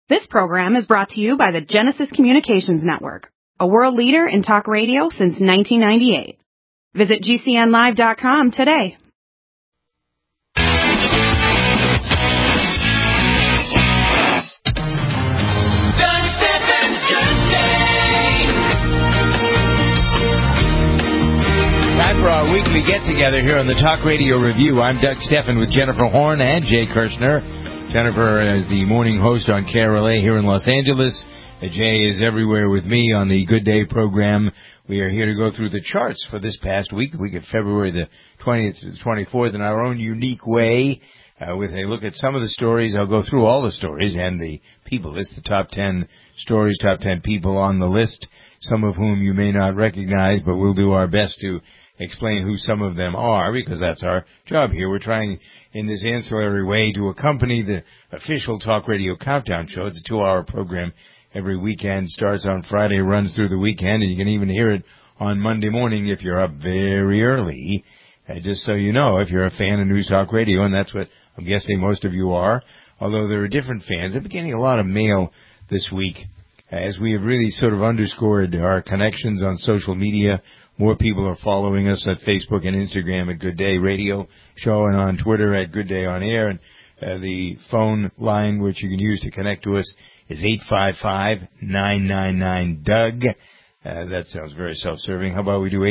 This program is brought to you by the Genesis Communications Network, a world leader in talk radio since 1998. Visit GCNlive.com today. Time for our weekly get-together here on the Talk Radio Review. I'm Doug Steffen with Jennifer Horn and Jay Kirshner. Jennifer is the morning host on KRLA here in Los Angeles. Jay is everywhere with me on the Good Day program. We are here to go through the charts for this past week, the week of February the 20th to the 24th, in our own unique way. With a look at some of the stories. I'll go through all the stories and the people list, the top 10 stories, top 10 people on the list, some of whom you may not recognize, but we'll do our best to explain who some of them are, because that's our job here. We're trying in this ancillary way to accompany the official Talk Radio Countdown Show. It's a 2-hour program every weekend, starts on Friday, runs through the weekend, and you can even hear it on Monday morning if you're up very early. Just so you know, if you're a fan of News Talk Radio, and that's what I'm guessing most of you are, although there are different fans. I'm getting a lot of mail this week as we have really sort of underscored our connections on social media. More people are following us at Facebook and Instagram at Good Day Radio Show, and on Twitter at Good Day On Air. And the phone line which you can use to connect to us is 855-999-DOUG. That sounds very self-serving. How about we do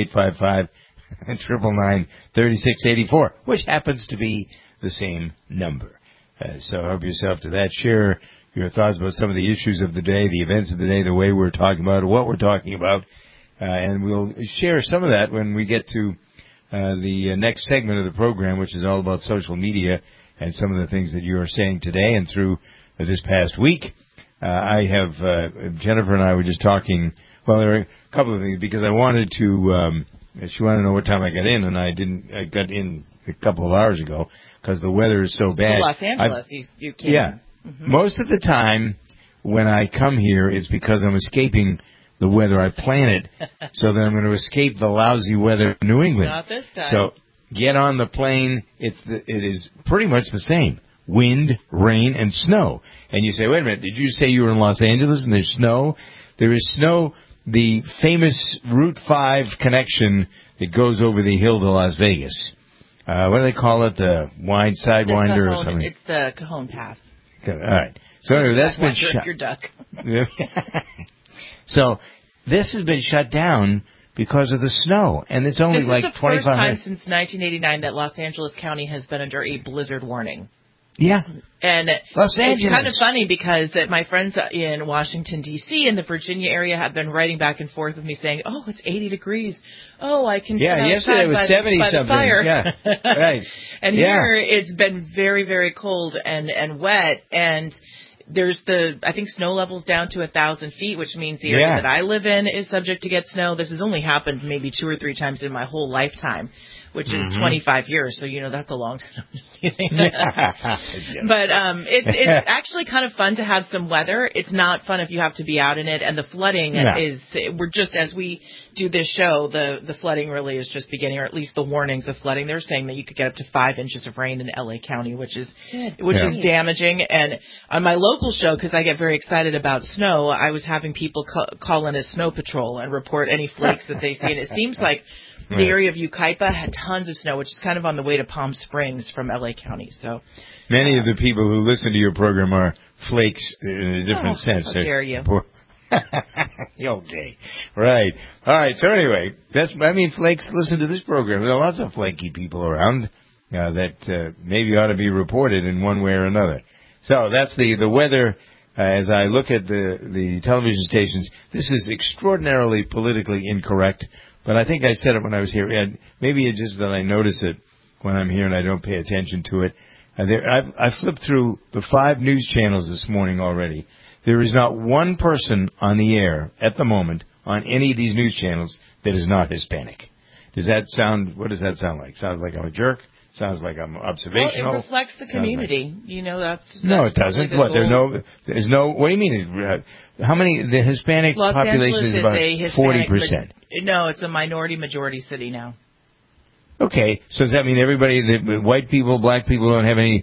855-999-3684, which happens to be the same number. So help yourself to that. Share your thoughts about some of the issues of the day, the events of the day, the way we're talking about it, what we're talking about. And we'll share some of that when we get to the next segment of the program, which is all about social media and some of the things that you are saying today and through this past week. Jennifer and I were just talking, well, there were a couple of things, because I wanted to, she wanted to know what time I got in, and I got in a couple of hours ago, because the weather is so bad. To Los Angeles, you can't. Yeah. Mm-hmm. Most of the time when I come here, it's because I'm escaping the weather. I plan it so that I'm going to escape the lousy weather in New England. Not this time. So get on the plane. It is pretty much the same. Wind, rain, and snow. And you say, wait a minute, did you say you were in Los Angeles and there's snow? There is snow, the famous Route 5 connection that goes over the hill to Las Vegas. What do they call it? The Sidewinder or something? It's the Cajon Pass. All right. So anyway, that's been shut. Your duck. So this has been shut down because of the snow, and it's only like 25 minutes. This is the first time since 1989 that Los Angeles County has been under a blizzard warning. Yeah. And Los Angeles. It's kind of funny because my friends in Washington, D.C. and the Virginia area have been writing back and forth with me saying, oh, it's 80 degrees. Oh, I can sit outside yesterday it was 70-something. Fire. Yeah, right. And here it's been very, very cold and wet, and there's I think snow level's down to 1,000 feet, which means the area that I live in is subject to get snow. This has only happened maybe 2 or 3 times in my whole lifetime, which is 25 years. So, that's a long time. But it's actually kind of fun to have some weather. It's not fun if you have to be out in it. And the flooding we're just, as we do this show, the flooding really is just beginning, or at least the warnings of flooding. They're saying that you could get up to 5 inches of rain in LA County, which is damaging. And on my local show, because I get very excited about snow, I was having people call in as snow patrol and report any flakes that they see. And it seems like the area of Yucaipa had tons of snow, which is kind of on the way to Palm Springs from LA County. So many of the people who listen to your program are flakes in a different sense. How dare you? Okay. Right. All right. So anyway, flakes listen to this program. There are lots of flaky people around that maybe ought to be reported in one way or another. So that's the weather. As I look at the television stations, this is extraordinarily politically incorrect. But I think I said it when I was here. Maybe it's just that I notice it when I'm here and I don't pay attention to it. I flipped through the 5 news channels this morning already. There is not one person on the air at the moment on any of these news channels that is not Hispanic. What does that sound like? Sounds like I'm a jerk? Sounds like I'm observational? Well, it reflects the community. That's no, it doesn't. What? There's no. What do you mean? How many? The Hispanic population is about 40%. No, it's a minority majority city now. Okay, so does that mean everybody, white people, black people, don't have any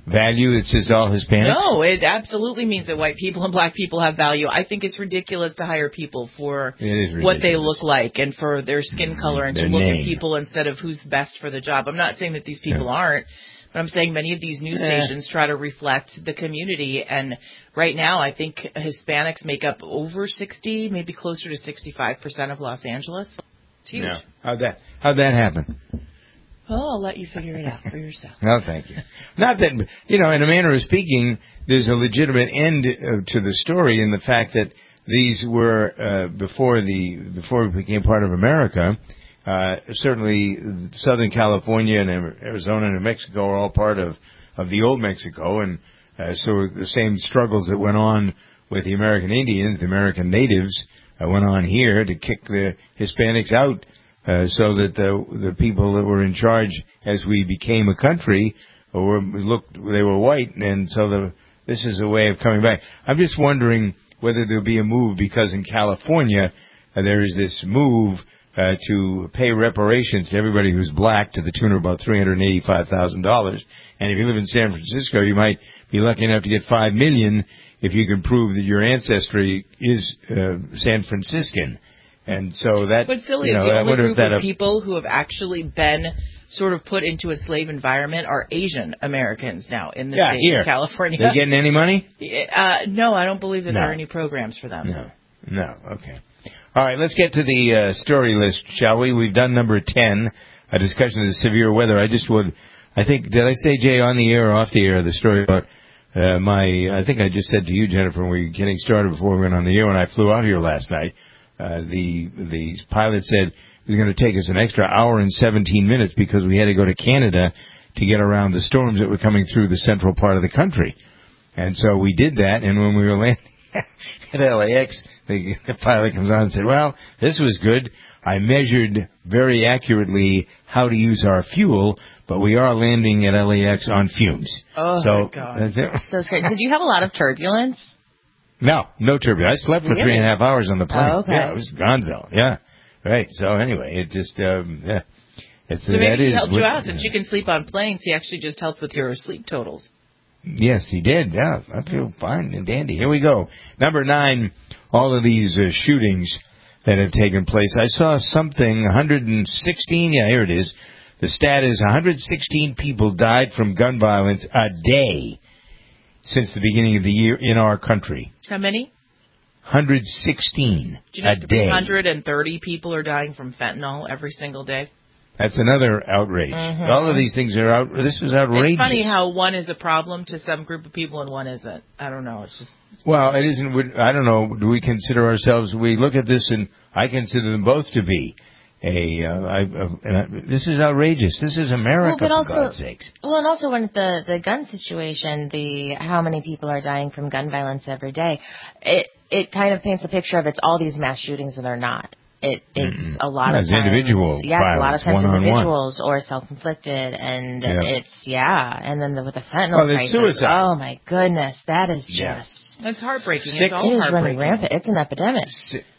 value? It's just all Hispanics? No, it absolutely means that white people and black people have value. I think it's ridiculous to hire people for what they look like and for their skin color and to look at people instead of who's best for the job. I'm not saying that these people aren't, but I'm saying many of these news stations try to reflect the community. And right now, I think Hispanics make up over 60, maybe closer to 65% of Los Angeles. It's huge. No. How'd that happen? Well, I'll let you figure it out for yourself. No, thank you. Not that, in a manner of speaking, there's a legitimate end to the story in the fact that these were, before we became part of America, certainly Southern California and Arizona and New Mexico are all part of the old Mexico, and so the same struggles that went on with the American Indians, the American natives, went on here to kick the Hispanics out. So that the people that were in charge as we became a country they were white, and so this is a way of coming back. I'm just wondering whether there'll be a move, because in California there is this move to pay reparations to everybody who's black to the tune of about $385,000. And if you live in San Francisco, you might be lucky enough to get $5 million if you can prove that your ancestry is San Franciscan. And so that, but Philly, the only group of people who have actually been sort of put into a slave environment are Asian Americans now in the state of California. They getting any money? No, I don't believe that there are any programs for them. No. Okay. All right, let's get to the story list, shall we? We've done number 10, a discussion of the severe weather. I think, did I say, Jay, on the air or off the air, the story about I think I just said to you, Jennifer, when we were getting started before we went on the air, when I flew out here last night, the pilot said it was going to take us an extra hour and 17 minutes because we had to go to Canada to get around the storms that were coming through the central part of the country. And so we did that, and when we were landing at LAX, the pilot comes on and said, well, this was good. I measured very accurately how to use our fuel, but we are landing at LAX on fumes. Oh, my God. So scary. Did you have a lot of turbulence? No turbulence. I slept for 3.5 hours on the plane. Oh, okay. Yeah, it was gonzo. Yeah. Right. So anyway, it just, So maybe he helped you out. Since you can sleep on planes, he actually just helped with your sleep totals. Yes, he did. Yeah, I feel fine and dandy. Here we go. Number 9, all of these shootings that have taken place. I saw something, 116, yeah, here it is. The stat is 116 people died from gun violence a day since the beginning of the year in our country. How many? 116 Do you know a day. 330 people are dying from fentanyl every single day? That's another outrage. Mm-hmm. All of these things are this is outrageous. It's funny how one is a problem to some group of people and one isn't. I don't know. It's well, it isn't. I don't know. Do we consider ourselves? We look at this, and I consider them both to be this is outrageous. This is America, for God's sakes. Well, and also when the gun situation, how many people are dying from gun violence every day, it kind of paints a picture of it's all these mass shootings, and they're not. It's a lot of times individual violence, a lot of times one-on-one. Individuals or self-inflicted, and and then with the fentanyl crisis, suicide. Oh my goodness, that is just it's heartbreaking. It is running rampant. It's an epidemic.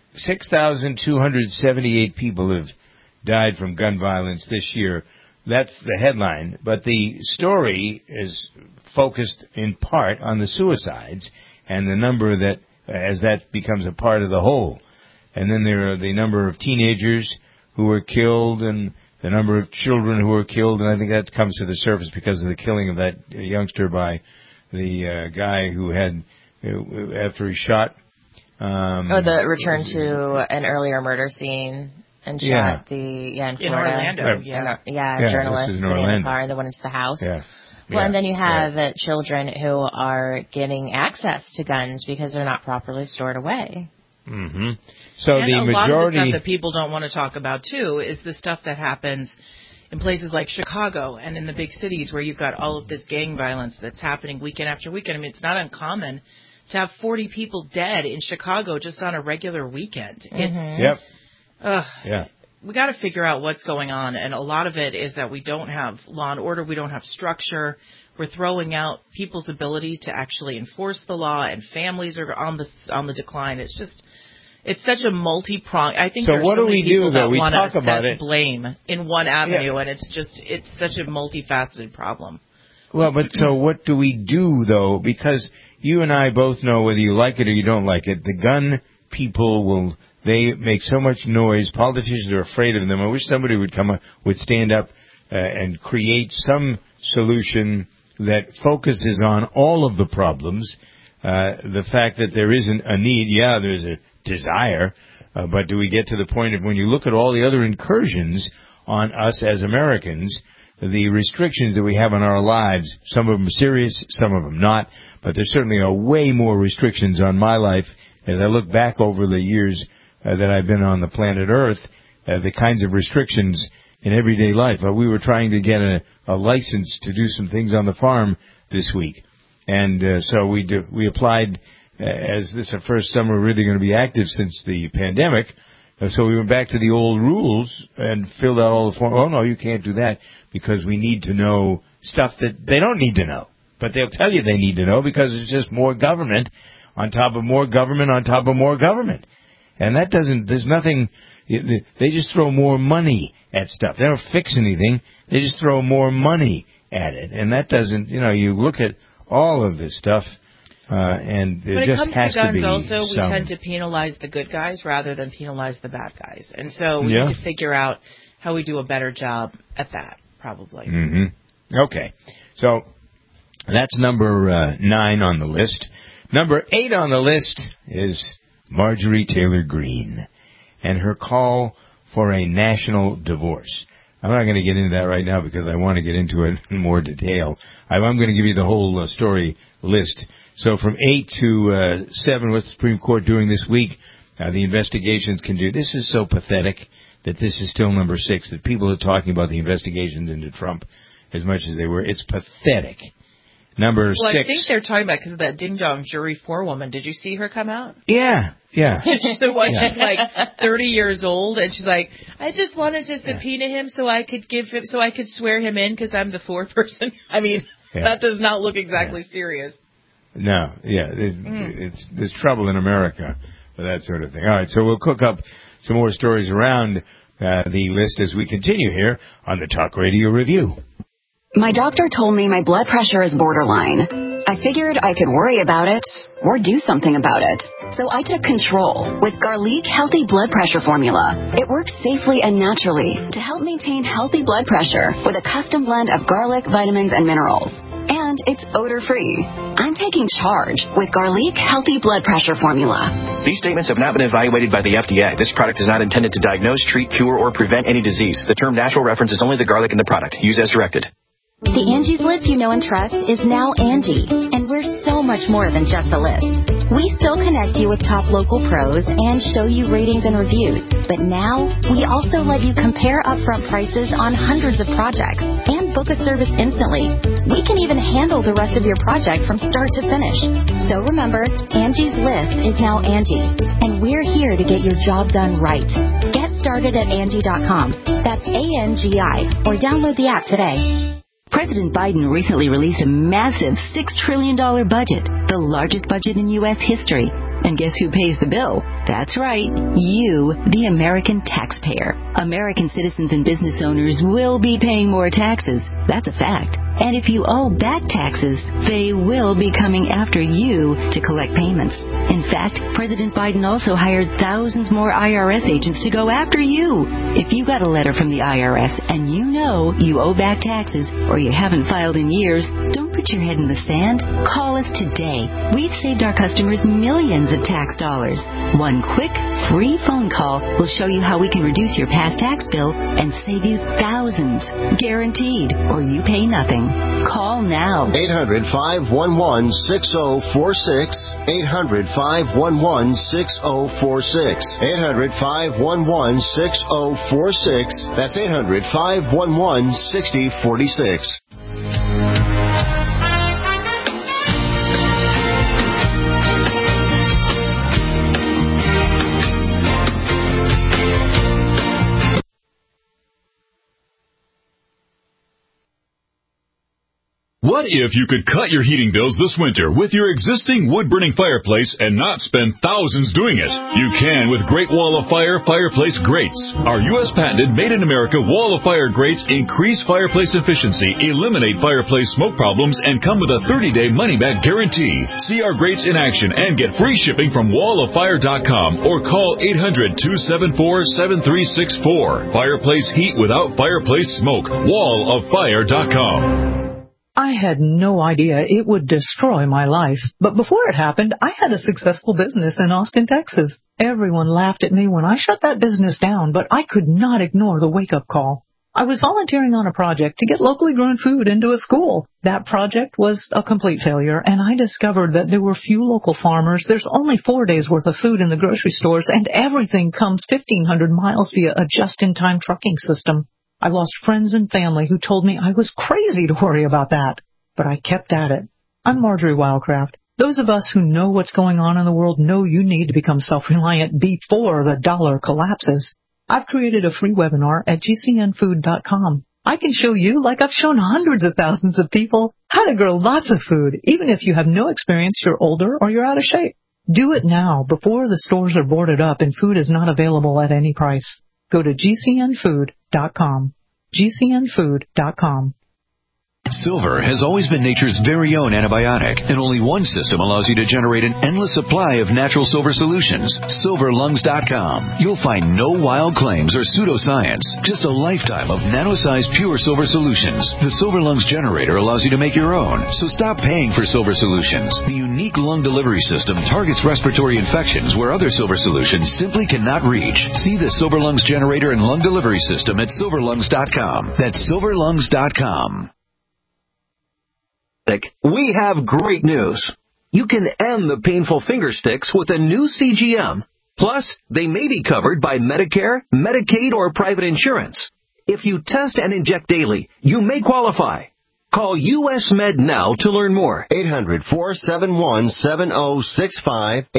6,278 people have died from gun violence this year. That's the headline, but the story is focused in part on the suicides and the number that, as that becomes a part of the whole. And then there are the number of teenagers who were killed and the number of children who were killed, and I think that comes to the surface because of the killing of that youngster by the guy who had, after he shot. Or the return to an earlier murder scene and shot in Florida. Orlando. Journalist sitting in the car and then went into the house. Yeah. Well, and then you have children who are getting access to guns because they're not properly stored away. Mm-hmm. So and the majority, lot of the stuff that people don't want to talk about too is the stuff that happens in places like Chicago and in the big cities where you've got all of this gang violence that's happening weekend after weekend. I mean, it's not uncommon to have 40 people dead in Chicago just on a regular weekend. Mm-hmm. We got to figure out what's going on, and a lot of it is that we don't have law and order, we don't have structure. We're throwing out people's ability to actually enforce the law, and families are on the decline. It's such a multi-pronged. I think so. What do we do though? We want talk to about it. Blame in one avenue, and it's such a multifaceted problem. Well, but so what do we do, though? Because you and I both know, whether you like it or you don't like it, the gun people they make so much noise. Politicians are afraid of them. I wish somebody would stand up and create some solution that focuses on all of the problems. The fact that there isn't a need, there's a desire, but do we get to the point of when you look at all the other incursions on us as Americans, the restrictions that we have on our lives, some of them serious, some of them not, but there certainly are way more restrictions on my life as I look back over the years that I've been on the planet Earth, the kinds of restrictions in everyday life. We were trying to get a license to do some things on the farm this week, and so we applied as this is our first summer really going to be active since the pandemic. So we went back to the old rules and filled out all the forms. Oh, no, you can't do that because we need to know stuff that they don't need to know. But they'll tell you they need to know because it's just more government on top of more government on top of more government. And that there's nothing, they just throw more money at stuff. They don't fix anything. They just throw more money at it. And that doesn't, you look at all of this stuff. And there just has to be. When it comes to guns also, we tend to penalize the good guys rather than penalize the bad guys. And so we need to figure out how we do a better job at that, probably. Mm-hmm. Okay. So that's number 9 on the list. Number 8 on the list is Marjorie Taylor Greene and her call for a national divorce. I'm not going to get into that right now because I want to get into it in more detail. I'm going to give you the whole story list. So from 8 to 7, what's the Supreme Court doing this week? The investigations can do. This is so pathetic that this is still number 6, that people are talking about the investigations into Trump as much as they were. It's pathetic. Number 6. I think they're talking about because of that ding-dong jury 4 woman. Did you see her come out? Yeah. She's like 30 years old, and she's like, I just wanted to subpoena him so I could swear him in because I'm the 4th person. I mean, that does not look exactly serious. No, there's trouble in America for that sort of thing. All right, so we'll cook up some more stories around the list as we continue here on the Talk Radio Review. My doctor told me my blood pressure is borderline. I figured I could worry about it or do something about it. So I took control with Garlic Healthy Blood Pressure Formula. It works safely and naturally to help maintain healthy blood pressure with a custom blend of garlic, vitamins, and minerals. And it's odor-free. I'm taking charge with Garlic Healthy Blood Pressure Formula. These statements have not been evaluated by the FDA. This product is not intended to diagnose, treat, cure, or prevent any disease. The term natural references only the garlic in the product. Use as directed. The Angie's List you know and trust is now Angie, and we're so much more than just a list. We still connect you with top local pros and show you ratings and reviews, but now we also let you compare upfront prices on hundreds of projects and book a service instantly. We can even handle the rest of your project from start to finish. So remember, Angie's List is now Angie, and we're here to get your job done right. Get started at Angie.com. That's ANGI, or download the app today. President Biden recently released a massive $6 trillion budget, the largest budget in U.S. history. And guess who pays the bill? That's right, you, the American taxpayer. American citizens and business owners will be paying more taxes. That's a fact. And if you owe back taxes, they will be coming after you to collect payments. In fact, President Biden also hired thousands more IRS agents to go after you. If you got a letter from the IRS and you know you owe back taxes or you haven't filed in years, don't put your head in the sand. Call us today. We've saved our customers millions of tax dollars. One quick, free phone call will show you how we can reduce your past tax bill and save you thousands. Guaranteed, or you pay nothing. Call now. 800-511-6046. 800-511-6046. 800-511-6046. That's 800-511-6046. What if you could cut your heating bills this winter with your existing wood-burning fireplace and not spend thousands doing it? You can with Great Wall of Fire fireplace grates. Our U.S. patented made-in-America Wall of Fire grates increase fireplace efficiency, eliminate fireplace smoke problems, and come with a 30-day money-back guarantee. See our grates in action and get free shipping from walloffire.com or call 800-274-7364. Fireplace heat without fireplace smoke. walloffire.com. I had no idea it would destroy my life. But before it happened, I had a successful business in Austin, Texas. Everyone laughed at me when I shut that business down, but I could not ignore the wake-up call. I was volunteering on a project to get locally grown food into a school. That project was a complete failure, and I discovered that there were few local farmers. There's only 4 days' worth of food in the grocery stores, and everything comes 1,500 miles via a just-in-time trucking system. I lost friends and family who told me I was crazy to worry about that. But I kept at it. I'm Marjorie Wildcraft. Those of us who know what's going on in the world know you need to become self-reliant before the dollar collapses. I've created a free webinar at gcnfood.com. I can show you, like I've shown hundreds of thousands of people, how to grow lots of food, even if you have no experience, you're older, or you're out of shape. Do it now before the stores are boarded up and food is not available at any price. Go to gcnfood.com. gcnfood.com. Silver has always been nature's very own antibiotic, and only one system allows you to generate an endless supply of natural silver solutions. SilverLungs.com. You'll find no wild claims or pseudoscience, just a lifetime of nano-sized pure silver solutions. The Silver Lungs generator allows you to make your own, so stop paying for silver solutions. The unique lung delivery system targets respiratory infections where other silver solutions simply cannot reach. See the Silver Lungs generator and lung delivery system at SilverLungs.com. That's SilverLungs.com. We have great news. You can end the painful finger sticks with a new CGM. Plus, they may be covered by Medicare, Medicaid, or private insurance. If you test and inject daily, you may qualify. Call US Med now to learn more. 800-471-7065.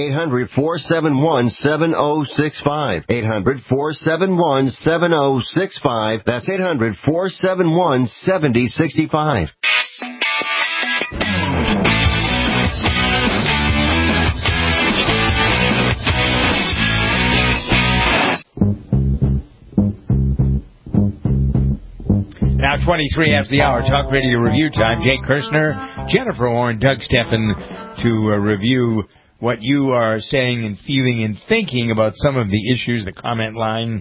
800-471-7065. 800-471-7065. That's 800-471-7065. Now 23 after the hour, Talk Radio Review time. Jay Kirshner, Jennifer Horn, Doug Steffen to review what you are saying and feeling and thinking about some of the issues, the comment line,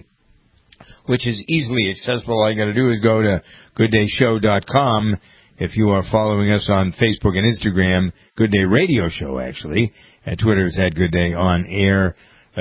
which is easily accessible. All you got to do is go to gooddayshow.com. If you are following us on Facebook and Instagram, Good Day Radio Show, actually. At Twitter, it's at Good Day On Air.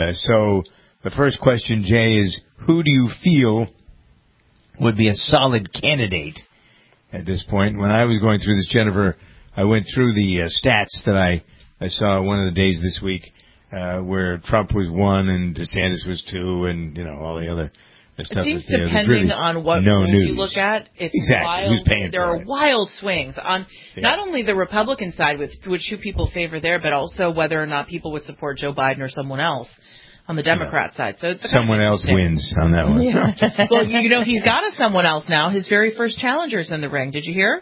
So the first question, Jay, is who do you feel would be a solid candidate at this point? When I was going through this, Jennifer, I went through the stats that I saw one of the days this week where Trump was 1 and DeSantis was 2 and, all the other stuff. It seems depending really on what news you look at, it's exactly wild. Who's paying there for are it. Wild swings on not only the Republican side, which who people favor there, but also whether or not people would support Joe Biden or someone else on the Democrat side. So it's someone else wins on that one. Yeah. Well, he's got someone else now. His very first challenger's in the ring. Did you hear?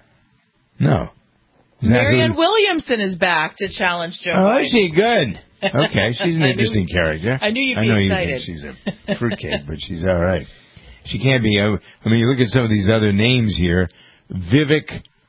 No. Marianne Williamson is back to challenge Joe Biden. Oh, is she? Good. Okay, she's an interesting character. I knew you'd be excited. You think she's a fruitcake, but she's all right. She can't be. I mean, you look at some of these other names here. Vivek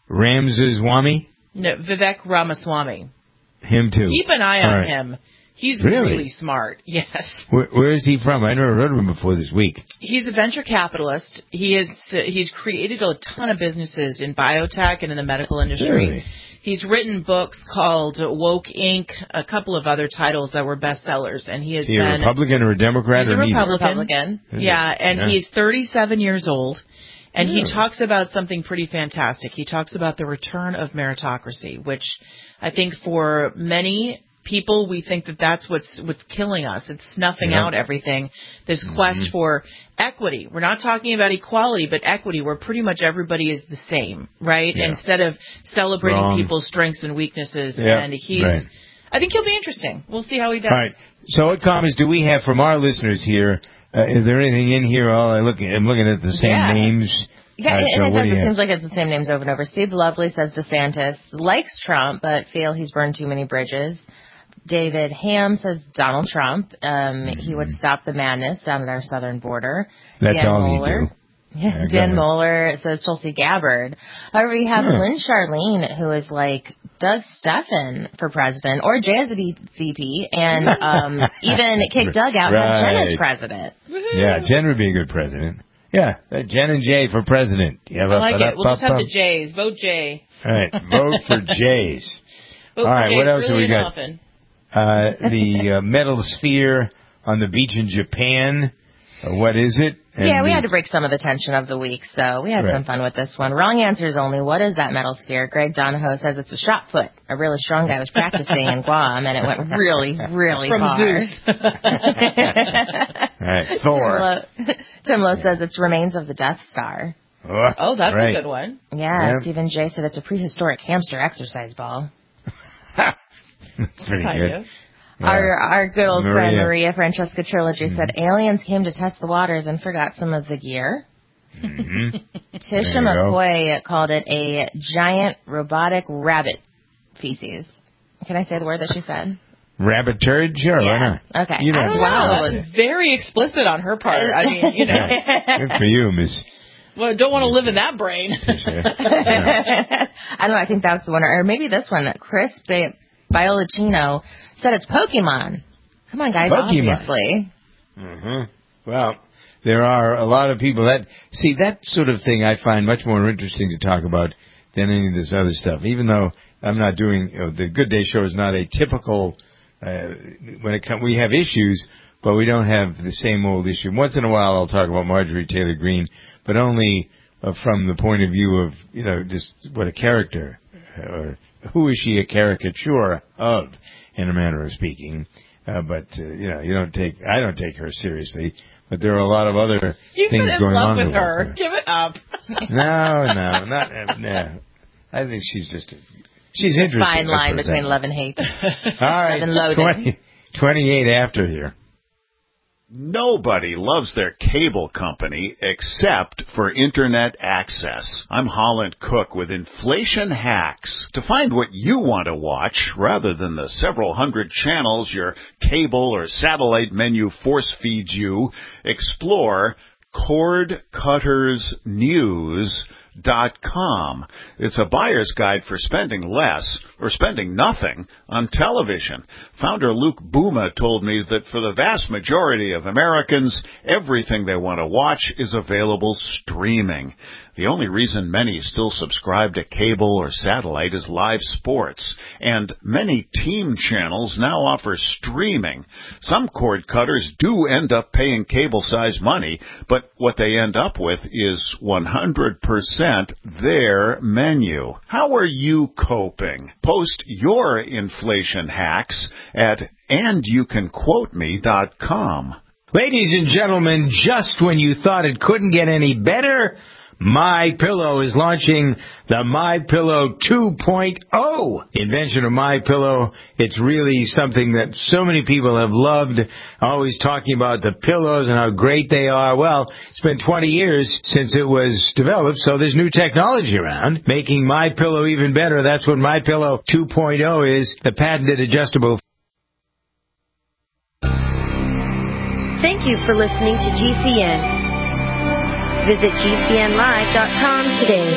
Ramaswamy? No, Vivek Ramaswamy. Him, too. Keep an eye on him. He's really smart. Yes. Where is he from? I never heard of him before this week. He's a venture capitalist. He's created a ton of businesses in biotech and in the medical industry. Really? He's written books called Woke Inc., a couple of other titles that were bestsellers, and he has been a Republican or a Democrat? He's a Republican. Yeah, and he's 37 years old. And he talks about something pretty fantastic. He talks about the return of meritocracy, which I think for many people, we think that's what's killing us. It's snuffing out everything. This quest for equity. We're not talking about equality, but equity, where pretty much everybody is the same, right? Yeah. Instead of celebrating people's strengths and weeknesses. Yeah. And I think he'll be interesting. We'll see how he does. All right. So what comments do we have from our listeners here? Is there anything in here? I'm looking at the same names. Yeah, it seems like it's the same names over and over. Steve Lovely says DeSantis likes Trump, but feel he's burned too many bridges. David Ham says Donald Trump. He would stop the madness down at our southern border. That's Dan all Moeller. he do. Yeah, Dan Moeller says Tulsi Gabbard. However, you have Lynn Charlene, who is like Doug Steffen for president, or Jay as a VP, and even kick Doug out and have Jen as president. Yeah, Jen would be a good president. Yeah, Jen and Jay for president. I like it. We'll just have the Jays. Vote Jay. All right, vote for Jays. All right, Jays what else really have we got? The metal sphere on the beach in Japan. What is it? And we had to break some of the tension of the week, so we had some fun with this one. Wrong answers only. What is that metal sphere? Greg Donahoe says it's a shot put. A really strong guy was practicing in Guam, and it went really, really far. From Zeus. All right, Thor. Tim Lowe says it's remains of the Death Star. Oh, that's a good one. Yeah, Stephen J. said it's a prehistoric hamster exercise ball. That's pretty good. Yeah. Our good old friend Maria Francesca Trilogy said aliens came to test the waters and forgot some of the gear. Tisha McCoy called it a giant robotic rabbit feces. Can I say the word that she said? Rabbit turd? Sure, why not? Okay. Wow, that was very explicit on her part. I mean, Good for you, Miss. Well, I don't want to live in that brain. I don't know. I think that's the one. Or maybe this one. Chris Biolacino said it's Pokemon. Come on, guys, obviously. Well, there are a lot of people that sort of thing I find much more interesting to talk about than any of this other stuff. Even though I'm not doing, the Good Day Show is not a typical, we have issues, but we don't have the same old issue. Once in a while I'll talk about Marjorie Taylor Greene, but only from the point of view of, just what a character, or who is she a caricature of, in a manner of speaking. But I don't take her seriously. But there are a lot of other things going on with her. Give it up. No. I think she's interesting. Fine line between love and hate. All right, 28 after here. Nobody loves their cable company except for internet access. I'm Holland Cook with Inflation Hacks. To find what you want to watch, rather than the several hundred channels your cable or satellite menu force feeds you, explore cordcuttersnews.com. It's a buyer's guide for spending less or spending nothing on television. Founder Luke Bouma told me that for the vast majority of Americans, everything they want to watch is available streaming. The only reason many still subscribe to cable or satellite is live sports, and many team channels now offer streaming. Some cord cutters do end up paying cable-size money, but what they end up with is 100% their menu. How are you coping? Post your inflation hacks at andyoucanquoteme.com. Ladies and gentlemen, just when you thought it couldn't get any better, MyPillow is launching the MyPillow 2.0. The invention of MyPillow, it's really something that so many people have loved, always talking about the pillows and how great they are. Well, it's been 20 years since it was developed, so there's new technology around, making MyPillow even better. That's what MyPillow 2.0 is, the patented adjustable. Thank you for listening to GCN. Visit GCNlive.com today.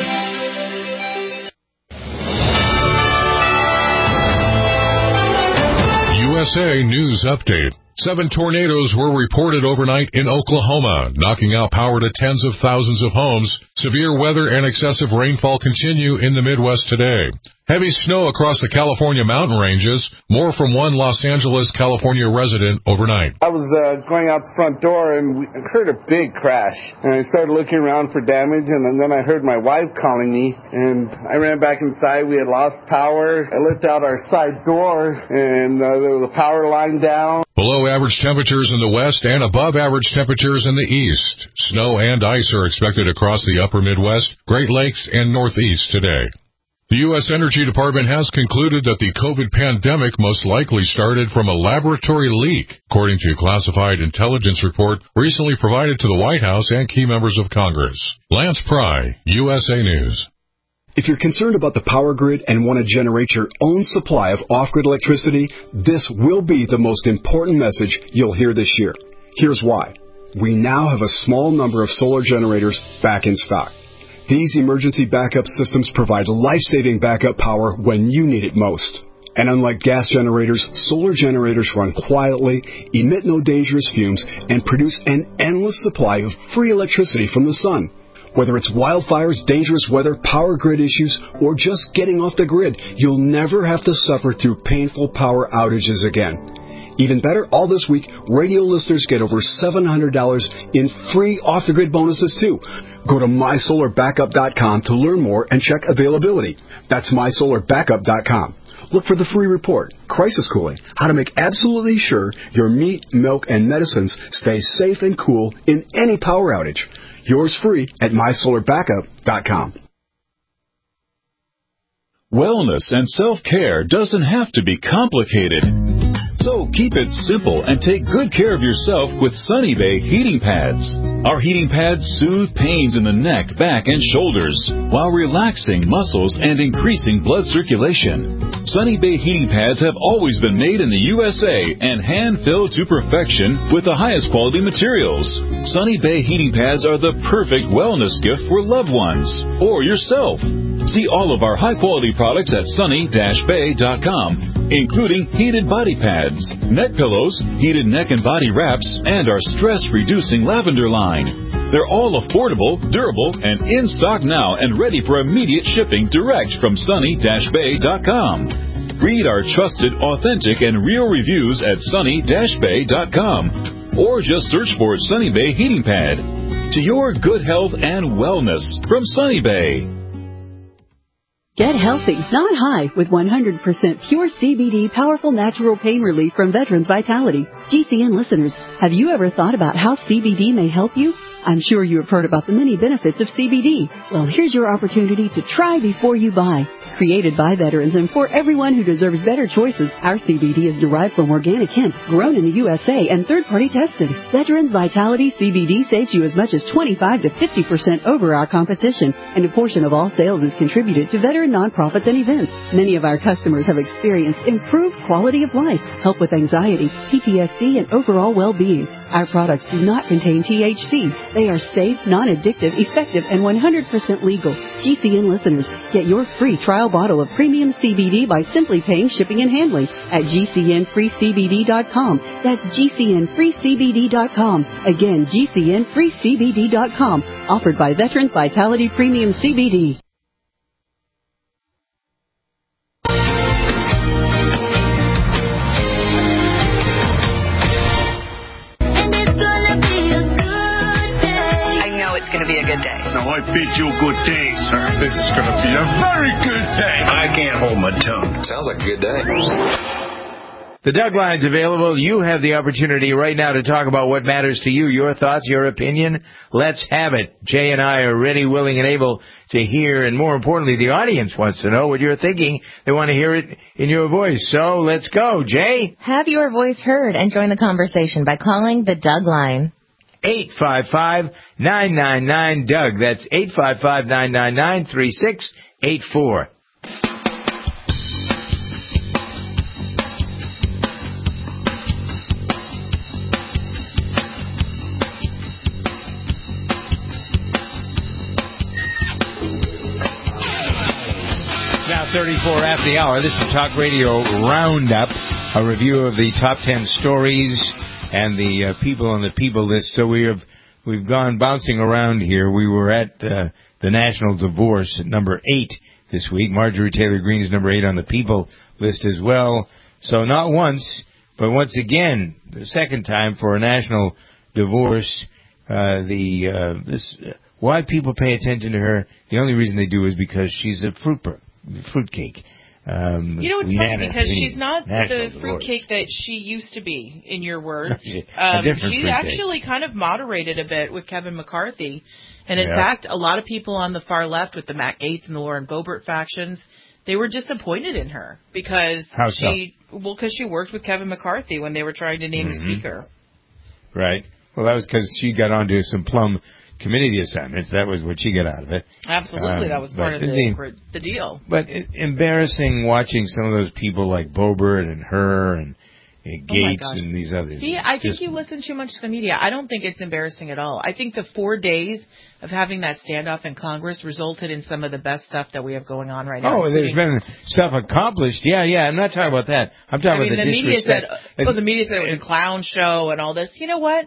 USA News Update. 7 tornadoes were reported overnight in Oklahoma, knocking out power to tens of thousands of homes. Severe weather and excessive rainfall continue in the Midwest today. Heavy snow across the California mountain ranges. More from one Los Angeles, California resident overnight. I was going out the front door and we heard a big crash. And I started looking around for damage, and then I heard my wife calling me. And I ran back inside. We had lost power. I lifted out our side door, and there was a power line down. Below average temperatures in the west and above average temperatures in the east. Snow and ice are expected across the upper Midwest, Great Lakes, and Northeast today. The U.S. Energy Department has concluded that the COVID pandemic most likely started from a laboratory leak, according to a classified intelligence report recently provided to the White House and key members of Congress. Lance Pry, USA News. If you're concerned about the power grid and want to generate your own supply of off-grid electricity, this will be the most important message you'll hear this year. Here's why. We now have a small number of solar generators back in stock. These emergency backup systems provide life-saving backup power when you need it most. And unlike gas generators, solar generators run quietly, emit no dangerous fumes, and produce an endless supply of free electricity from the sun. Whether it's wildfires, dangerous weather, power grid issues, or just getting off the grid, you'll never have to suffer through painful power outages again. Even better, all this week, radio listeners get over $700 in free off-the-grid bonuses, too. Go to mysolarbackup.com to learn more and check availability. That's mysolarbackup.com. Look for the free report, Crisis Cooling, how to make absolutely sure your meat, milk, and medicines stay safe and cool in any power outage. Yours free at mysolarbackup.com. Wellness and self-care doesn't have to be complicated. So keep it simple and take good care of yourself with Sunny Bay heating pads. Our heating pads soothe pains in the neck, back, and shoulders while relaxing muscles and increasing blood circulation. Sunny Bay heating pads have always been made in the USA and hand-filled to perfection with the highest quality materials. Sunny Bay heating pads are the perfect wellness gift for loved ones or yourself. See all of our high-quality products at sunny-bay.com, including heated body pads, neck pillows, heated neck and body wraps, and our stress-reducing lavender line. They're all affordable, durable, and in stock now and ready for immediate shipping direct from sunny-bay.com. Read our trusted, authentic, and real reviews at sunny-bay.com, or just search for Sunny Bay Heating Pad. To your good health and wellness from Sunny Bay. Get healthy, not high, with 100% pure CBD powerful natural pain relief from Veterans Vitality. GCN listeners, have you ever thought about how CBD may help you? I'm sure you have heard about the many benefits of CBD. Well, here's your opportunity to try before you buy. Created by veterans and for everyone who deserves better choices, our CBD is derived from organic hemp, grown in the USA, and third-party tested. Veterans Vitality CBD saves you as much as 25 to 50% over our competition, and a portion of all sales is contributed to veteran nonprofits and events. Many of our customers have experienced improved quality of life, help with anxiety, PTSD, and overall well-being. Our products do not contain THC. They are safe, non-addictive, effective, and 100% legal. GCN listeners, get your free trial bottle of premium CBD by simply paying shipping and handling at GCNFreeCBD.com. That's GCNFreeCBD.com. Again, GCNFreeCBD.com. Offered by Veterans Vitality Premium CBD. Going to be a good day. Now, I bid you a good day, sir. This is going to be a very good day. I can't hold my tongue. Sounds like a good day. The Doug Line's available. You have the opportunity right now to talk about what matters to you, your thoughts, your opinion. Let's have it. Jay and I are ready, willing, and able to hear, and more importantly, the audience wants to know what you're thinking. They want to hear it in your voice. So let's go. Jay? Have your voice heard and join the conversation by calling the Doug Line. 855-999-DOUG. That's 855-999-3684. Now 34 after the hour. This is Talk Radio Roundup, a review of the top 10 stories and the people on the people list. So we've gone bouncing around here. We were at the national divorce at number 8 this week. Marjorie Taylor Greene is number 8 on the people list as well. So not once, but once again, the second time for a national divorce. Why people pay attention to her? The only reason they do is because she's a fruitcake. It's funny because she's not the fruitcake that she used to be, in your words. She actually kind of moderated a bit with Kevin McCarthy. And in fact, a lot of people on the far left with the Matt Gaetz and the Lauren Boebert factions, they were disappointed in her because she worked with Kevin McCarthy when they were trying to name the speaker. Right. Well, that was because she got onto some plum committee assignments. That was what she got out of it. Absolutely. That was part of the deal. But embarrassing watching some of those people like Boebert and her and Gates and these others. See, I think you listen too much to the media. I don't think it's embarrassing at all. I think the 4 days of having that standoff in Congress resulted in some of the best stuff that we have going on right now. Oh, there's been stuff accomplished. Yeah, I'm not talking about that. I'm talking about the disrespect. The media said it was a clown show and all this. You know what?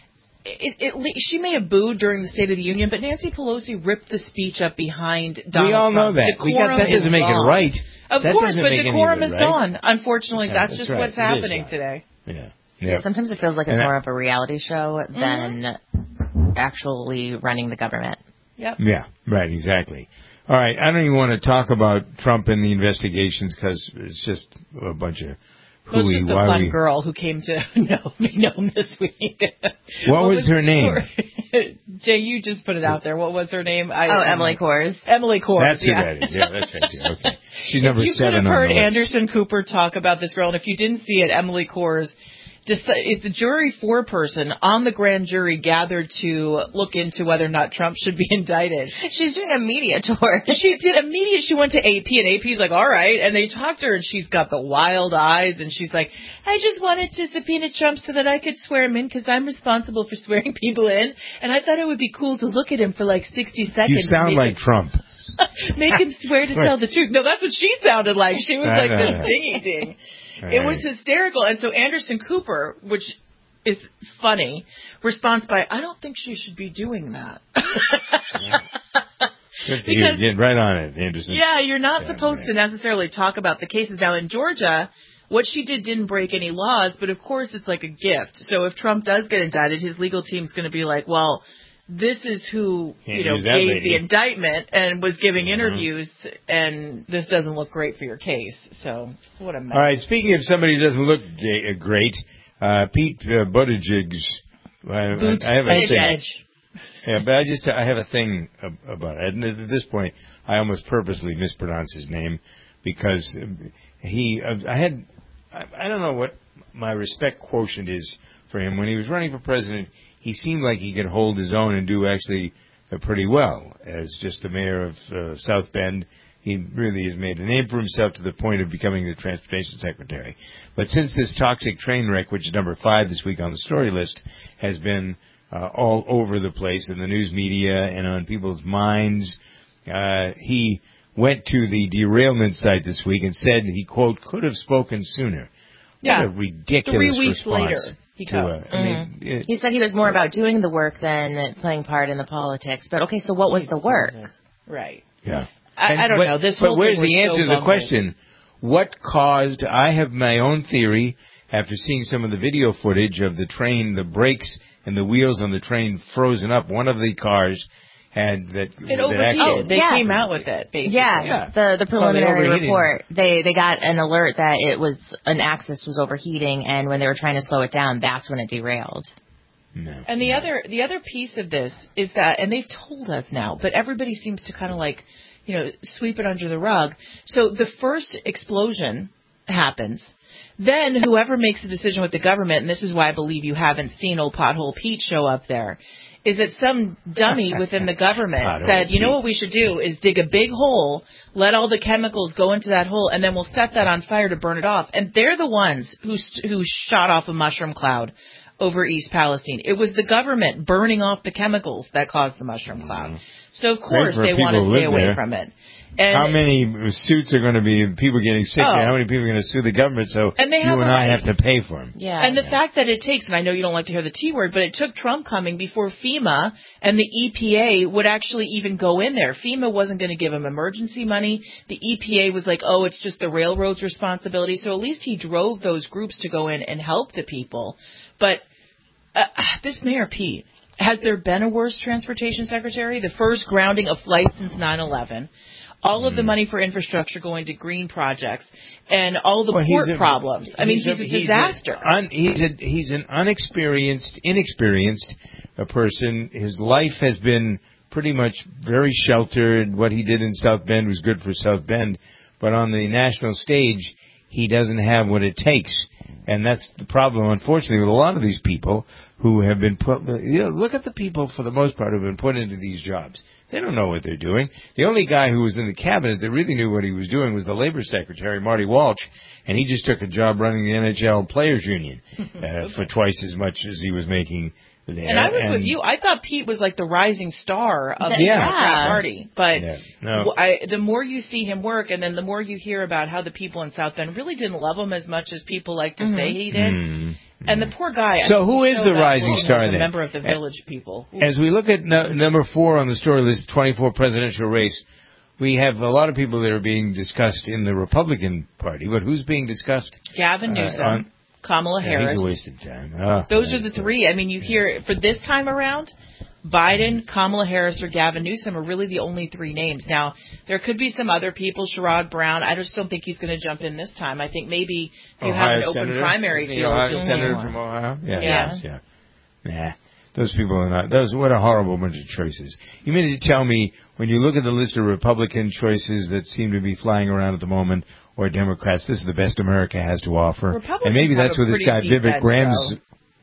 She may have booed during the State of the Union, but Nancy Pelosi ripped the speech up behind Donald Trump. We all know that. That doesn't make it right. Of course, but decorum is gone. Unfortunately, that's just what's happening today. Yeah. Sometimes it feels like it's more of a reality show than actually running the government. Yep. Yeah, right, exactly. All right, I don't even want to talk about Trump and the investigations because it's just a bunch of Well, it's just a fun girl who came to be known this week. What was her name? Jay, you just put it out there. What was her name? Emily Kors. Emily Kors. That's who that is. Yeah, that's right. Yeah, okay. She's number 7 on the list. You could have heard Anderson Cooper talk about this girl, and if you didn't see it, Emily Kors is the jury foreperson on the grand jury gathered to look into whether or not Trump should be indicted. She's doing a media tour. She did a media. She went to AP, and AP's like, all right. And they talked to her, and she's got the wild eyes, and she's like, I just wanted to subpoena Trump so that I could swear him in because I'm responsible for swearing people in. And I thought it would be cool to look at him for like 60 seconds. You sound like Trump. Make him swear to tell the truth. No, that's what she sounded like. She was like this dingy-ding. It was hysterical. And so Anderson Cooper, which is funny, responds by, I don't think she should be doing that. You're getting right on it, Anderson. Yeah, you're not supposed to necessarily talk about the cases. Now, in Georgia, what she did didn't break any laws, but of course it's like a gift. So if Trump does get indicted, his legal team's going to be like, well, this is who gave the indictment and was giving interviews, and this doesn't look great for your case. So what a mess. All right, speaking of somebody who doesn't look great, Pete Buttigieg. I have a thing. Yeah, but I have a thing about it. And at this point, I almost purposely mispronounce his name because I don't know what my respect quotient is for him. When he was running for president, he seemed like he could hold his own and do actually pretty well as just the mayor of South Bend. He really has made a name for himself to the point of becoming the transportation secretary. But since this toxic train wreck, which is number 5 this week on the story list, has been all over the place in the news media and on people's minds, he went to the derailment site this week and said he, quote, could have spoken sooner. Yeah. What a ridiculous 3 weeks response. later. He said he was more about doing the work than playing part in the politics. But, okay, so what was the work? Right. Yeah. I don't know. But where's the answer to the question? What caused... I have my own theory after seeing some of the video footage of the train, the brakes and the wheels on the train frozen up. One of the cars had that... It overheated. They came out with it, basically. Yeah. The preliminary report. They got an alert that an axis was overheating, and when they were trying to slow it down, that's when it derailed. No. And the other piece of this is that, and they've told us now, but everybody seems to kind of like, sweep it under the rug. So the first explosion happens. Then whoever makes the decision with the government, and this is why I believe you haven't seen old Pothole Pete show up there, is that some dummy within the government said, what we should do is dig a big hole, let all the chemicals go into that hole, and then we'll set that on fire to burn it off. And they're the ones who shot off a mushroom cloud over East Palestine. It was the government burning off the chemicals that caused the mushroom cloud. So, of course, they want to stay away from it. And how many suits are going to be people getting sick? And how many people are going to sue the government you and I have to pay for them? Yeah. And the fact that it takes, and I know you don't like to hear the T word, but it took Trump coming before FEMA and the EPA would actually even go in there. FEMA wasn't going to give him emergency money. The EPA was like, it's just the railroad's responsibility. So at least he drove those groups to go in and help the people. But this Mayor Pete, Has there been a worse transportation secretary? The first grounding of flights since 9/11. All of the money for infrastructure going to green projects, and all the port problems. I mean, he's a disaster. He's an inexperienced person. His life has been pretty much very sheltered. What he did in South Bend was good for South Bend, but on the national stage, he doesn't have what it takes. And that's the problem, unfortunately, with a lot of these people who have been put. Look at the people, for the most part, who have been put into these jobs. They don't know what they're doing. The only guy who was in the cabinet that really knew what he was doing was the labor secretary, Marty Walsh, and he just took a job running the NHL Players Union for twice as much as he was making there. And I was with you. I thought Pete was like the rising star of the Democrat Party. But the more you see him work, and then the more you hear about how the people in South Bend really didn't love him as much as people like to say he did. And the poor guy. So who is the rising star then? A member of the Village People. As we look at number 4 on the story list, 24 presidential race, we have a lot of people that are being discussed in the Republican Party. But who's being discussed? Gavin Newsom, Kamala Harris. He's a waste of time. Those are the three. I mean, you hear, for this time around, Biden, Kamala Harris, or Gavin Newsom are really the only three names. Now, there could be some other people, Sherrod Brown. I just don't think he's going to jump in this time. I think maybe if you have an open primary field, you'll see Senator from Ohio? Yeah. Nah, those people are not. What a horrible bunch of choices. You mean to tell me, when you look at the list of Republican choices that seem to be flying around at the moment, or Democrats, this is the best America has to offer? And maybe that's what this guy, Vivek Graham's...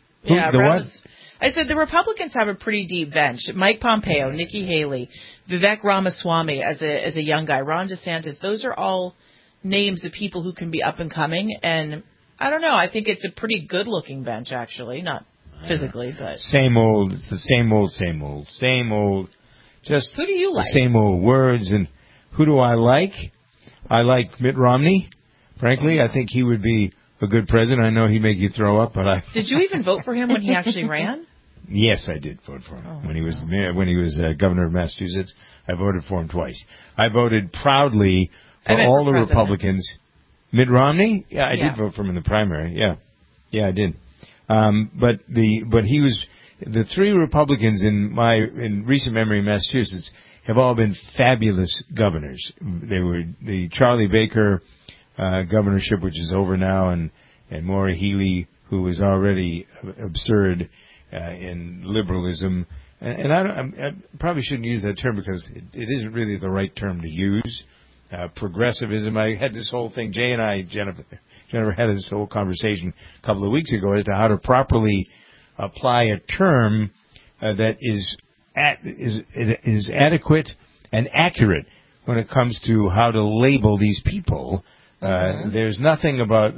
I said the Republicans have a pretty deep bench. Mike Pompeo, Nikki Haley, Vivek Ramaswamy as a young guy, Ron DeSantis. Those are all names of people who can be up and coming. And I don't know. I think it's a pretty good-looking bench, actually. Not physically, but... Same old. It's the same old. Just who do you like? The same old words. And who do I like? I like Mitt Romney. Frankly, I think he would be a good president. I know he'd make you throw up, but I... Did you even vote for him when he actually ran? Yes, I did vote for him when he was governor of Massachusetts. I voted for him twice. I voted proudly for all the Republicans. Mitt Romney? Yeah, I did vote for him in the primary. Yeah, I did. But he was the three Republicans in recent memory in Massachusetts have all been fabulous governors. They were the Charlie Baker governorship, which is over now, and Maura Healey, who was already absurd in liberalism. And I probably shouldn't use that term because it isn't really the right term to use. Progressivism. I had this whole thing. Jay and I, Jennifer had this whole conversation a couple of weeks ago as to how to properly apply a term that is adequate and accurate when it comes to how to label these people. There's nothing about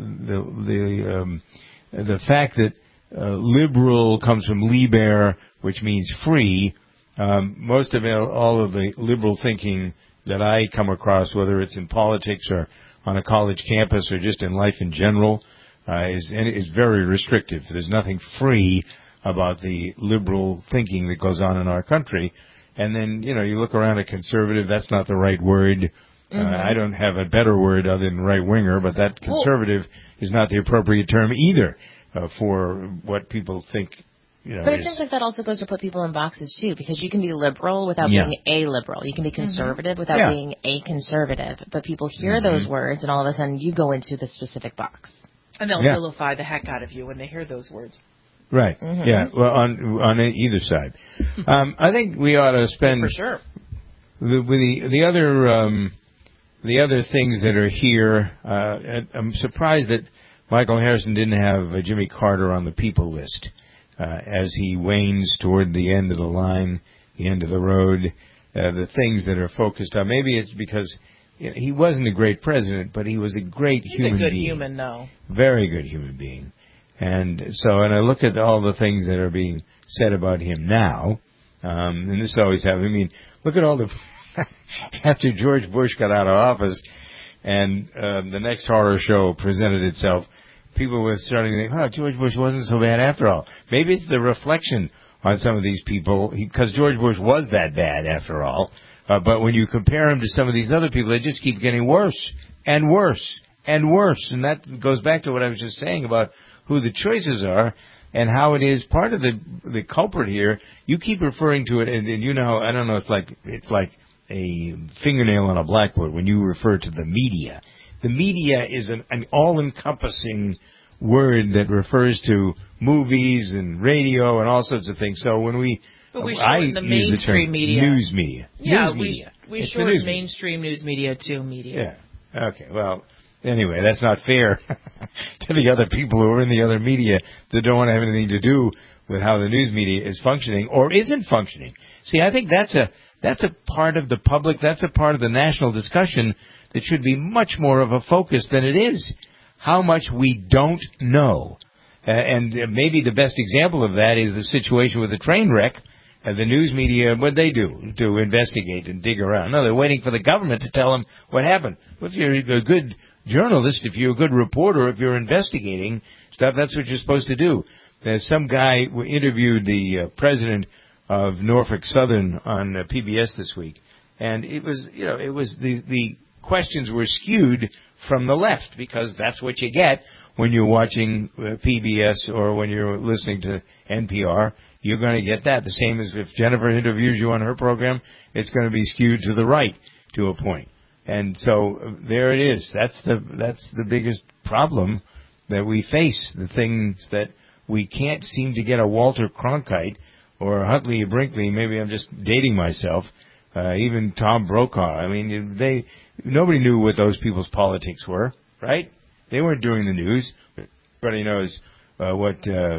the fact that liberal comes from liber, which means free. Most of all of the liberal thinking that I come across, whether it's in politics or on a college campus or just in life in general, is very restrictive. There's nothing free about the liberal thinking that goes on in our country. And then, you look around at conservative, that's not the right word. I don't have a better word other than right-winger, but that conservative is not the appropriate term either for what people think. But it seems like that also goes to put people in boxes, too, because you can be liberal without being a liberal. You can be conservative without being a conservative. But people hear those words, and all of a sudden you go into the specific box. And they'll vilify the heck out of you when they hear those words. Right. Yeah. Well, on either side. I think we ought to spend... For sure. The other things that are here, I'm surprised that Michael Harrison didn't have Jimmy Carter on the people list. As he wanes toward the end of the line, the end of the road, the things that are focused on. Maybe it's because he wasn't a great president, but he was a great human being. He's a good human, though. Very good human being. And I look at all the things that are being said about him now, and this always happens. I mean, look at all the... After George Bush got out of office and the next horror show presented itself, people were starting to think, George Bush wasn't so bad after all. Maybe it's the reflection on some of these people, because George Bush was that bad after all. But when you compare him to some of these other people, they just keep getting worse and worse and worse. And that goes back to what I was just saying about who the choices are, and how it is part of the culprit here. You keep referring to it, and you know, I don't know, it's like a fingernail on a blackboard when you refer to the media. The media is an all-encompassing word that refers to movies and radio and all sorts of things. So when we shorten the mainstream media. News media. Yeah, news media. We shorten mainstream news media to media. Yeah. Okay, well, anyway, that's not fair to the other people who are in the other media that don't want to have anything to do with how the news media is functioning or isn't functioning. See, I think that's a part of the public, that's a part of the national discussion that should be much more of a focus than it is. How much we don't know. And maybe the best example of that is the situation with the train wreck. The news media, what they do to investigate and dig around. No, they're waiting for the government to tell them what happened. Well, if you're a good journalist, if you're a good reporter, if you're investigating stuff, that's what you're supposed to do. There's some guy who interviewed the president of Norfolk Southern on PBS this week, and it was the questions were skewed from the left, because that's what you get when you're watching PBS or when you're listening to NPR. You're going to get that. The same as if Jennifer interviews you on her program, it's going to be skewed to the right to a point. And so there it is. That's the biggest problem that we face. The things that we can't seem to get a Walter Cronkite or a Huntley Brinkley. Maybe I'm just dating myself. Even Tom Brokaw. I mean, nobody knew what those people's politics were, right? They weren't doing the news. Everybody knows what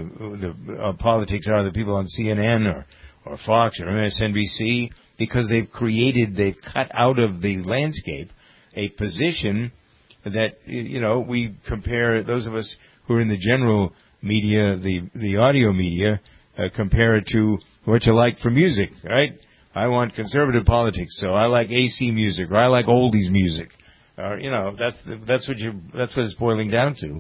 the politics are, the people on CNN or Fox or MSNBC, because they've cut out of the landscape a position that, we compare, those of us who are in the general media, the audio media, compare it to what you like for music, right? I want conservative politics, so I like AC music, or I like oldies music. That's what it's boiling down to.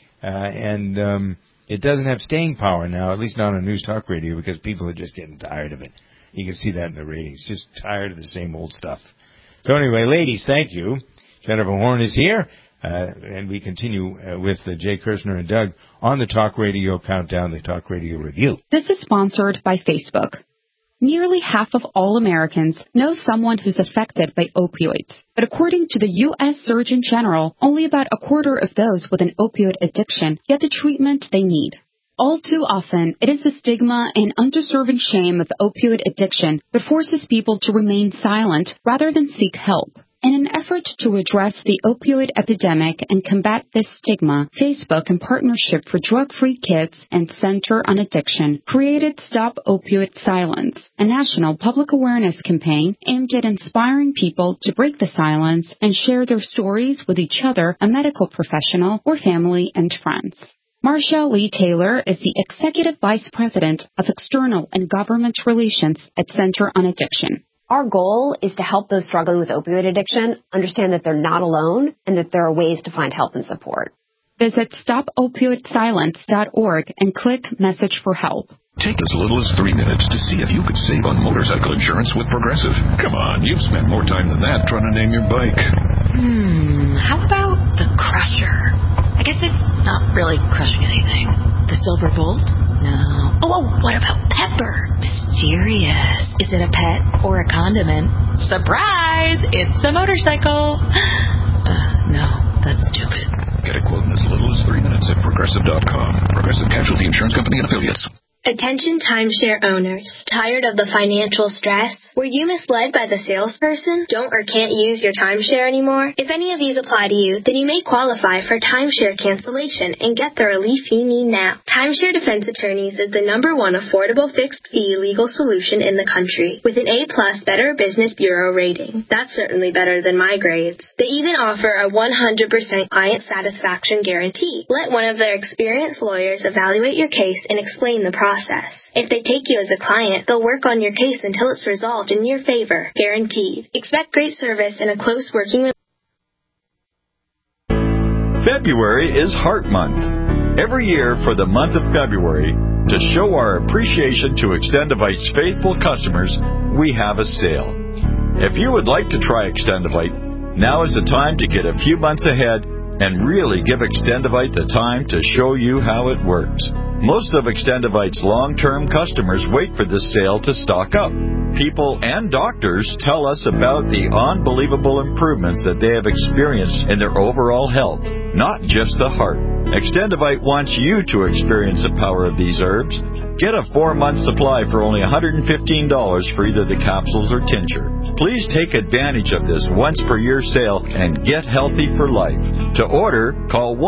And it doesn't have staying power now, at least not on news talk radio, because people are just getting tired of it. You can see that in the ratings. Just tired of the same old stuff. So anyway, ladies, thank you. Jennifer Horn is here, and we continue with Jay Kirshner and Doug on the Talk Radio Countdown, the Talk Radio Review. This is sponsored by Facebook. Nearly half of all Americans know someone who's affected by opioids. But according to the U.S. Surgeon General, only about a quarter of those with an opioid addiction get the treatment they need. All too often, it is the stigma and undeserving shame of opioid addiction that forces people to remain silent rather than seek help. In an effort to address the opioid epidemic and combat this stigma, Facebook, in partnership for Drug-Free Kids and Center on Addiction, created Stop Opioid Silence, a national public awareness campaign aimed at inspiring people to break the silence and share their stories with each other, a medical professional, or family and friends. Marshall Lee Taylor is the Executive Vice President of External and Government Relations at Center on Addiction. Our goal is to help those struggling with opioid addiction understand that they're not alone and that there are ways to find help and support. Visit stopopioidsilence.org and click Message for Help. Take as little as 3 minutes to see if you could save on motorcycle insurance with Progressive. Come on, you've spent more time than that trying to name your bike. How about the Crusher? I guess it's not really crushing anything. The Silver Bolt? No. Oh, what about Pepper? Mysterious. Is it a pet or a condiment? Surprise! It's a motorcycle. No, that's stupid. Get a quote in as little as 3 minutes at Progressive.com. Progressive Casualty Insurance Company and Affiliates. Attention timeshare owners. Tired of the financial stress? Were you misled by the salesperson? Don't or can't use your timeshare anymore? If any of these apply to you, then you may qualify for timeshare cancellation and get the relief you need now. Timeshare Defense Attorneys is the #1 affordable fixed-fee legal solution in the country, with an A+ Better Business Bureau rating. That's certainly better than my grades. They even offer a 100% client satisfaction guarantee. Let one of their experienced lawyers evaluate your case and explain the process. If they take you as a client, they'll work on your case until it's resolved in your favor. Guaranteed. Expect great service and a close working relationship. February is Heart Month. Every year for the month of February, to show our appreciation to Extendivite's faithful customers, we have a sale. If you would like to try Extendivite, now is the time to get a few months ahead and really give Extendivite the time to show you how it works. Most of Extendivite's long-term customers wait for this sale to stock up. People and doctors tell us about the unbelievable improvements that they have experienced in their overall health, not just the heart. Extendivite wants you to experience the power of these herbs. Get a 4-month supply for only $115 for either the capsules or tincture. Please take advantage of this once-per-year sale and get healthy for life. To order, call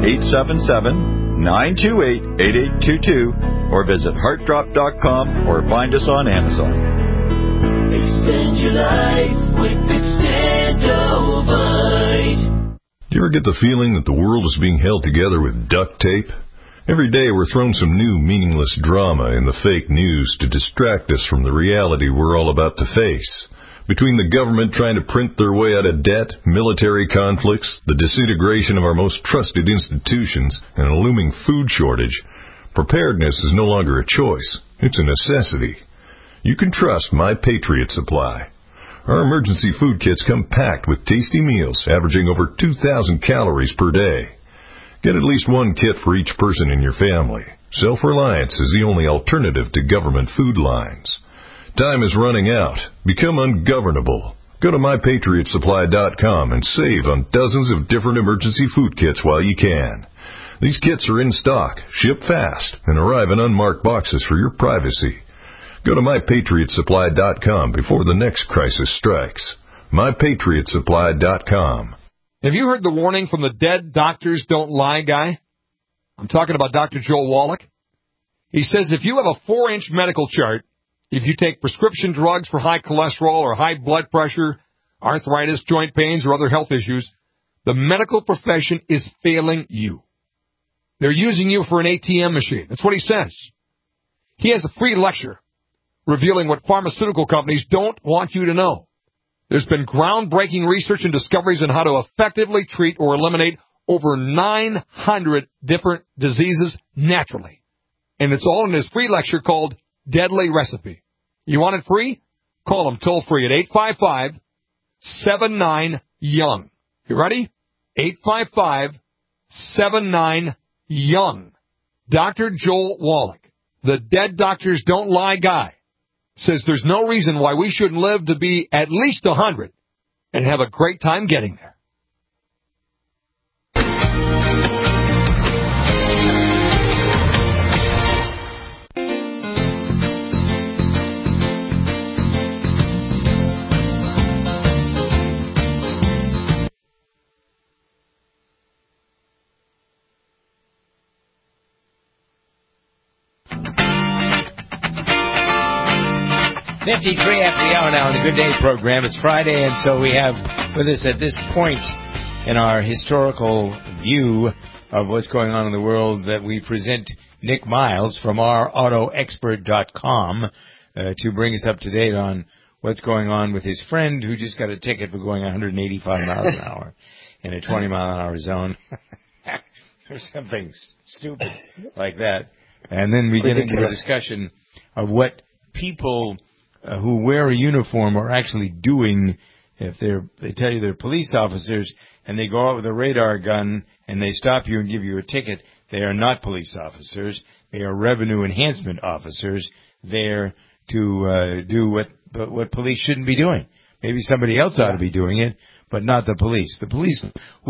1-877-928-8822 or visit heartdrop.com or find us on Amazon. Extend your life with Extendovite. Do you ever get the feeling that the world is being held together with duct tape? Every day we're thrown some new meaningless drama in the fake news to distract us from the reality we're all about to face. Between the government trying to print their way out of debt, military conflicts, the disintegration of our most trusted institutions, and a looming food shortage, preparedness is no longer a choice. It's a necessity. You can trust My Patriot Supply. Our emergency food kits come packed with tasty meals averaging over 2,000 calories per day. Get at least one kit for each person in your family. Self-reliance is the only alternative to government food lines. Time is running out. Become ungovernable. Go to MyPatriotSupply.com and save on dozens of different emergency food kits while you can. These kits are in stock, ship fast, and arrive in unmarked boxes for your privacy. Go to MyPatriotSupply.com before the next crisis strikes. MyPatriotSupply.com. Have you heard the warning from the Dead Doctors Don't Lie guy? I'm talking about Dr. Joel Wallach. He says if you have a 4-inch medical chart, if you take prescription drugs for high cholesterol or high blood pressure, arthritis, joint pains, or other health issues, the medical profession is failing you. They're using you for an ATM machine. That's what he says. He has a free lecture revealing what pharmaceutical companies don't want you to know. There's been groundbreaking research and discoveries on how to effectively treat or eliminate over 900 different diseases naturally. And it's all in this free lecture called Deadly Recipe. You want it free? Call them toll free at 855-79-YOUNG. You ready? 855-79-YOUNG. Dr. Joel Wallach, the Dead Doctors Don't Lie guy, says there's no reason why we shouldn't live to be at least 100 and have a great time getting there. .53 after the hour now on the Good Day program. It's Friday, and so we have with us at this point in our historical view of what's going on in the world that we present Nick Miles from OurAutoExpert.com to bring us up to date on what's going on with his friend who just got a ticket for going 185 miles an hour in a 20-mile-an-hour zone or something stupid like that. And then we get into a discussion of what people who wear a uniform are actually doing. If they tell you they're police officers and they go out with a radar gun and they stop you and give you a ticket, they are not police officers. They are revenue enhancement officers there to do what police shouldn't be doing. Maybe somebody else ought to be doing it, but not the police. The police,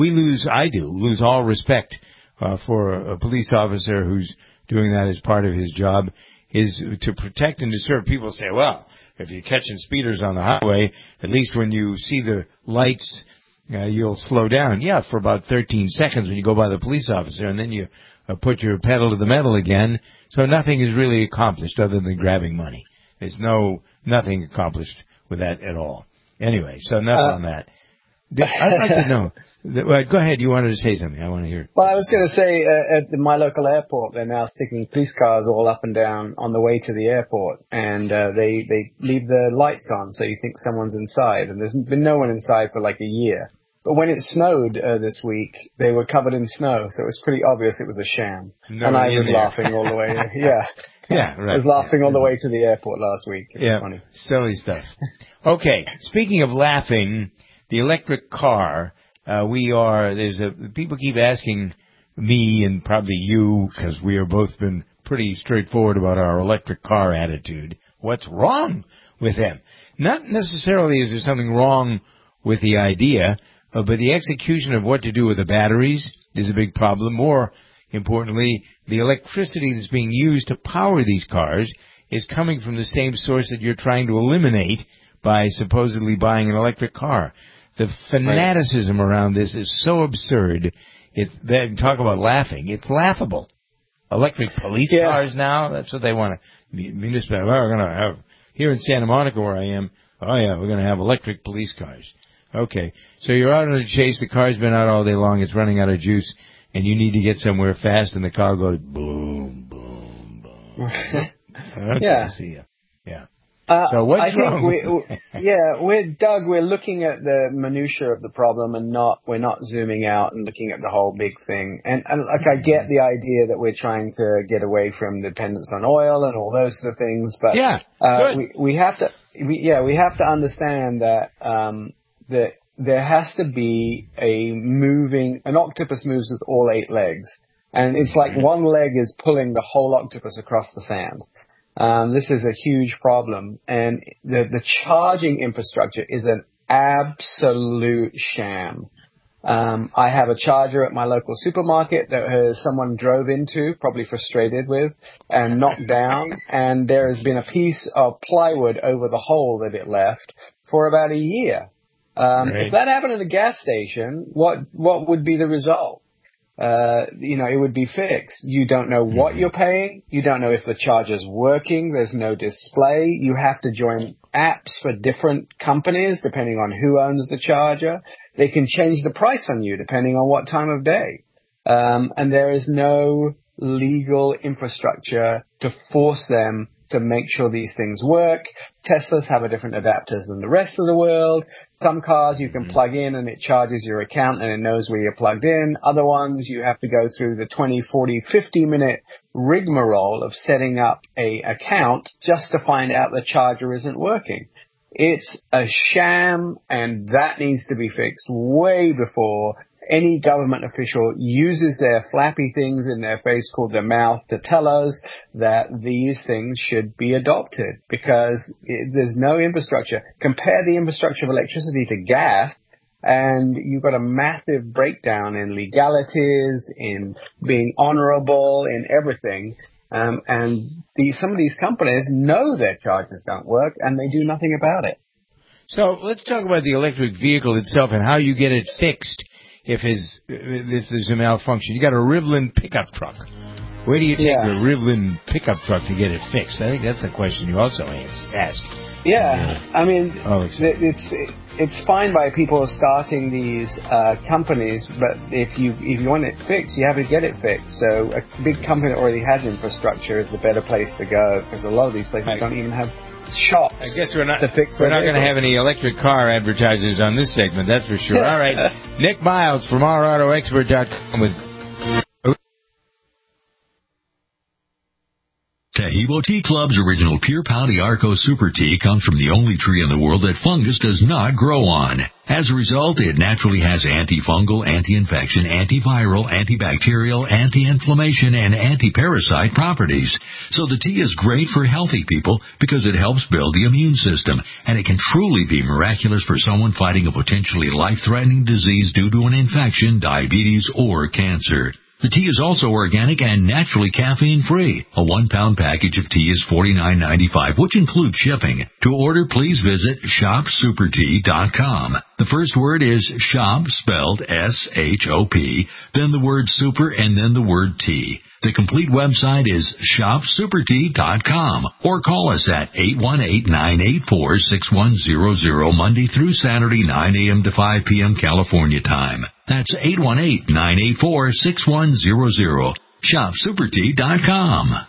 I lose all respect for a police officer who's doing that as part of his job, is to protect and to serve. People say, well, if you're catching speeders on the highway, at least when you see the lights, you'll slow down. Yeah, for about 13 seconds when you go by the police officer, and then you put your pedal to the metal again. So nothing is really accomplished other than grabbing money. There's nothing accomplished with that at all. Anyway, so enough on that. I'd like to know. Go ahead. You wanted to say something. I want to hear it. Well, I was going to say, at my local airport, they're now sticking police cars all up and down on the way to the airport, and they leave the lights on, so you think someone's inside, and there's been no one inside for like a year. But when it snowed this week, they were covered in snow, so it was pretty obvious it was a sham. And I was laughing all the way. Yeah. Yeah, right. I was laughing all the way to the airport last week. It was funny. Silly stuff. Okay, speaking of laughing, the electric car people keep asking me and probably you, because we have both been pretty straightforward about our electric car attitude. What's wrong with them? Not necessarily is there something wrong with the idea, but the execution of what to do with the batteries is a big problem. More importantly, the electricity that's being used to power these cars is coming from the same source that you're trying to eliminate by supposedly buying an electric car. The fanaticism around this is so absurd. Talk about laughing. It's laughable. Electric police cars now, that's what they want to. Municipal, we're going to have, here in Santa Monica where I am, we're going to have electric police cars. Okay, so you're out on a chase, the car's been out all day long, it's running out of juice, and you need to get somewhere fast, and the car goes boom, boom, boom. Okay, see ya. Yeah. So what's wrong? Doug, we're looking at the minutia of the problem and we're not zooming out and looking at the whole big thing. And I get the idea that we're trying to get away from dependence on oil and all those sort of things, but we have to understand that that there has to be an octopus moves with all 8 legs, and it's like one leg is pulling the whole octopus across the sand. This is a huge problem, and the charging infrastructure is an absolute sham. I have a charger at my local supermarket that someone drove into, probably frustrated with, and knocked down, and there has been a piece of plywood over the hole that it left for about a year. If that happened at a gas station, what would be the result? It would be fixed. You don't know what you're paying. You don't know if the charger's working. There's no display. You have to join apps for different companies depending on who owns the charger. They can change the price on you depending on what time of day. And there is no legal infrastructure to force them to make sure these things work. Teslas have a different adapters than the rest of the world. Some cars you can plug in and it charges your account and it knows where you're plugged in. Other ones you have to go through the 20, 40, 50-minute rigmarole of setting up a account just to find out the charger isn't working. It's a sham, and that needs to be fixed way before any government official uses their flappy things in their face called their mouth to tell us that these things should be adopted, because there's no infrastructure. Compare the infrastructure of electricity to gas, and you've got a massive breakdown in legalities, in being honorable, in everything. And some of these companies know their chargers don't work, and they do nothing about it. So let's talk about the electric vehicle itself and how you get it fixed. If there's a malfunction, you got a Rivian pickup truck. Where do you take a Rivian pickup truck to get it fixed? I think that's the question you also ask. I mean, it's fine by people starting these companies, but if you want it fixed, you have to get it fixed. So a big company that already has infrastructure is the better place to go, because a lot of these places don't even have shops. I guess we're not going to have any electric car advertisers on this segment, that's for sure. All right, Nick Miles from OurAutoExpert.com with Taheebo Tea Club's original Pure Pouty Arco Super Tea comes from the only tree in the world that fungus does not grow on. As a result, it naturally has antifungal, anti-infection, antiviral, antibacterial, anti-inflammation, and anti-parasite properties. So the tea is great for healthy people because it helps build the immune system, and it can truly be miraculous for someone fighting a potentially life-threatening disease due to an infection, diabetes, or cancer. The tea is also organic and naturally caffeine-free. A 1-pound package of tea is $49.95, which includes shipping. To order, please visit shopsupertea.com. The first word is shop, spelled S-H-O-P, then the word super, and then the word tea. The complete website is shopsupertea.com, or call us at 818-984-6100 Monday through Saturday, 9 a.m. to 5 p.m. California time. That's 818-984-6100. Shopsupertea.com.